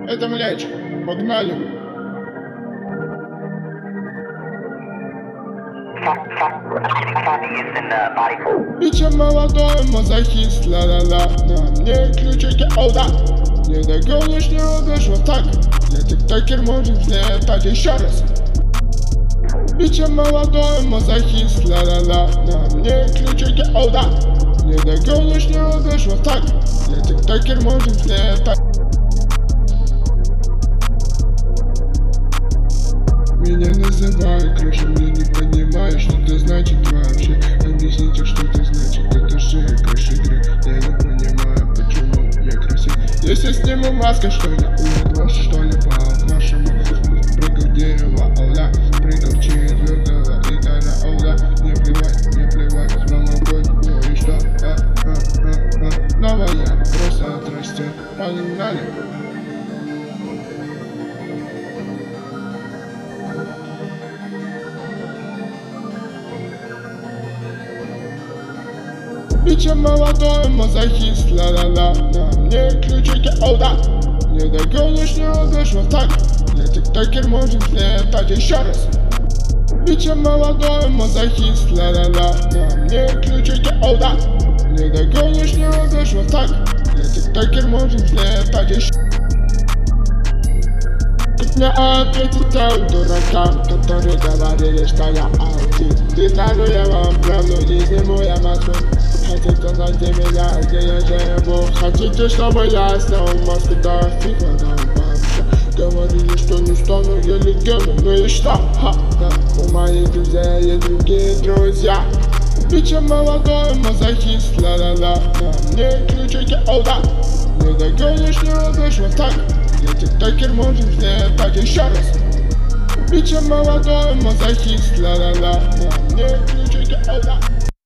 Это мляч. Погнали. Бича молодой мазохист, ла-ла-ла. На мне ключики, олда. Не догонишь, не убежь вот так. Я тиктокер, может взлетать еще раз. Бича молодой мазохист, ла-ла-ла. На мне ключики, олда. Не догонишь, не убежь вот так. Я тиктокер, может взлетать. Меня называют крыша, мне не понимаешь, что это значит вообще. Объясните, что это значит, это же крыша игры. Я не понимаю, почему я красив. Если сниму маску, что я умер, что ли, по-нашему. Прыгал дерево, ауля, прыгал через звездного, и тогда ауля. Не плевать, с мамой год, ну и что? Новая, просто отрастет, погнали. Бича молодой мазохист, ла-ла-ла. На мне ключики, олда. Не догонишь, не убежь вот так. Я тиктокер, может взлетать еще раз. Бича молодой мазохист, ла-ла-ла. На мне ключики, олда. Не догонишь, не убежь вот так. Я тиктокер, может взлетать еще. Мне ответить тем дуракам, которые говорили, что я аутист. И скажу я вам правду, не сниму я маску. Хотите найти меня, где я живу? Хотите, чтобы я снял маску? Да фиг вам вообще. Говорили, что не стану я легендой, ну и что? Ха-ха. У моих друзей есть другие друзья. Бича молодой мазохист, ла-ла-ла. На мне ключики, олда. Не догонишь, не убежь вот так. Я тиктокер, может взлетать еще раз. Бича молодой мазохист, ла-ла-ла. На мне ключики, олда.